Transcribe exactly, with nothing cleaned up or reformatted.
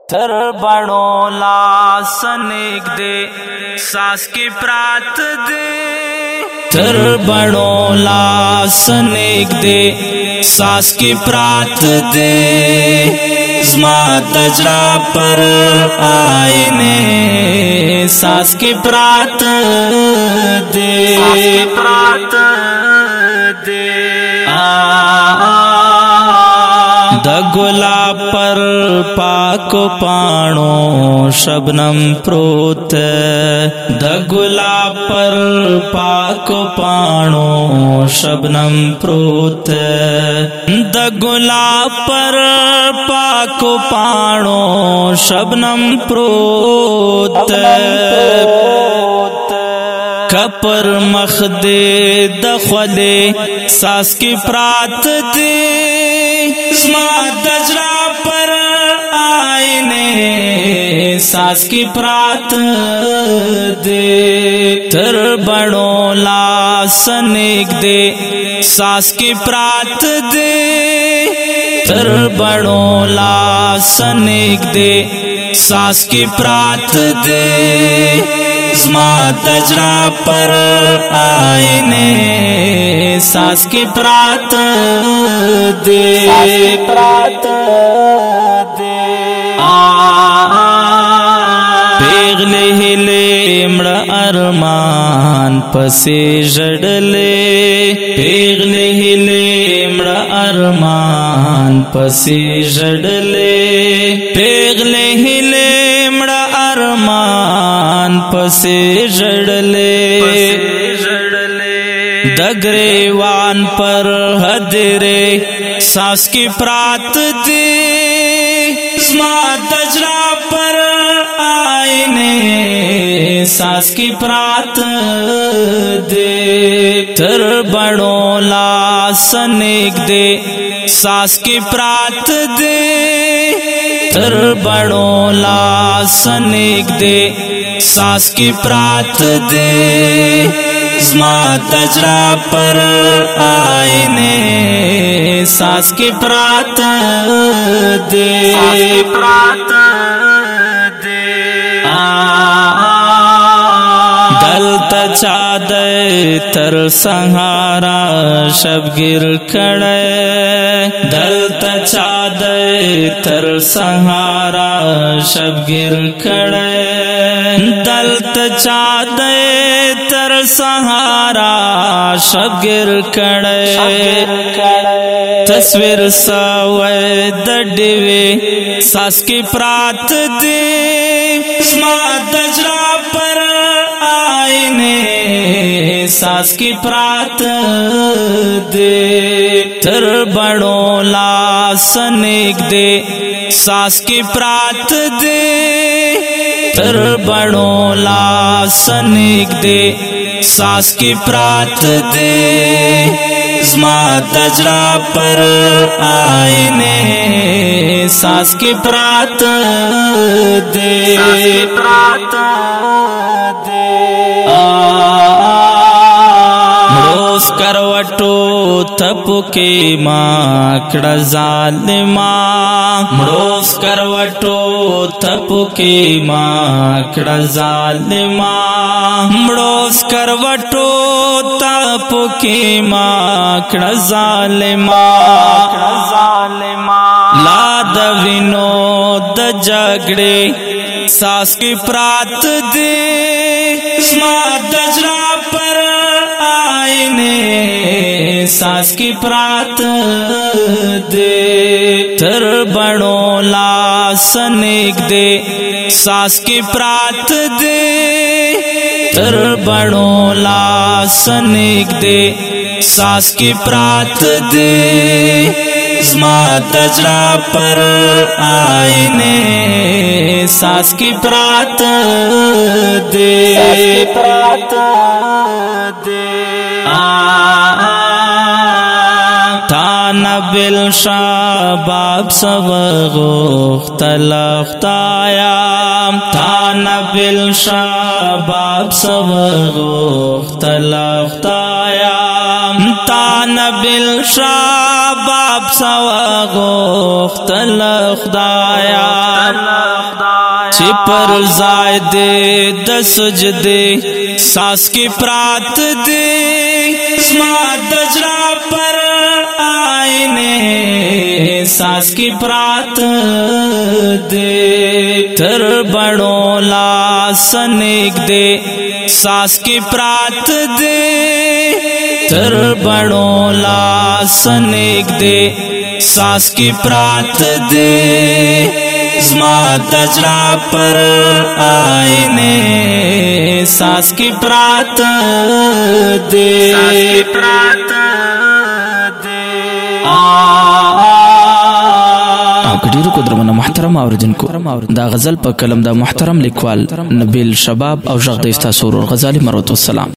تر بڑو لاس نگدے ساس کی پرات دے تر بڑو لاس نگدے ساس کی پرات دے زما تجرا پر آئینے ساس کی پرات دے پرات دے د گلاب پر پاکو پانو شبنم پروت د گلاب پر پاکو پانو شبنم پروت د گلاب پر پاکو پانو شبنم پروت کپر مخ دے دخلے ساس کی پرات دے زما دجرا پر آئینے ساس کی پرات دے تر بڑو لاس نگدے ساس کی پرات دے تر بڑو لاس نگدے ساس کی پرات دے زما تجرا پر آئینے ساس کی پرات دے پرات دے پیغلے ہلے مڑ ارمان پسے جڑلے پیغلے ہلے مڑ ارمان پسے جڑلے پیغلے ہلے مڑ ارمان پسے جڑلے دگریوان پر حدرے ساس کی پرات دے زما تجرا پر آئینے ساس کی پرات دے تر بڑو لاس نگدے ساس کی پرات دے تر بڑو لاس نگدے ساس کی پرات دے زما تجرا پر آئینے ساس کی پرات دے پرات دے دلتا چادے تر سنہارا شبگیر کھڑے دلتا چادے تر سنہارا شبگیر کھڑے دلتا چادے تر سہارا شبگیر کھڑے تصویر سوے دڈیوے ساس کی پرات دے زما تجرا پر آئینے ساس کی پرات دے تر بڑو لاس نگدے ساس کی پرات دے تر بڑو لاس نگدے ساس کی پرات دے زما تجرا پر آئینے ساس کی پرات دے پرات دے مڑوس کروٹو تپو کے ماکڑا ظالما مڑوس کروٹو تپو کے ماکڑا ظالما مڑوس کروٹو تپو کے ماکڑا ظالما لا دوینو د جگڑے ساس کی پرات دے زما تجرا پر آئینے ساس کی پرات دے تر بڑو لاس نگدے ساس کی پرات دے تر بڑو لاس نگدے ساس کی پرات دے زما تجرا پر آئینے ساس کی پرات دے پرات دے تانا بالشباب سوغوخت لختایا تانا بالشباب سوغوخت لختایا تانا بالشباب سوغوخت لختایا چې پر ځای دې د سجدې ساس کې پرات دې زما د زړه پر آئینه ساس کې پرات دې تر بڑو لاس نږدې ساس کې پرات دې تر بڑو لاس نږدې ساس کې پرات دې زما د زړه پر آئینه ساس کې پرات دې ډیرو قدرمنه محترم اوریدونکو دا غزل په کلم د محترم لیکوال نبیل شباب او ژغ د استاد سرور غزالی مرحمت والسلام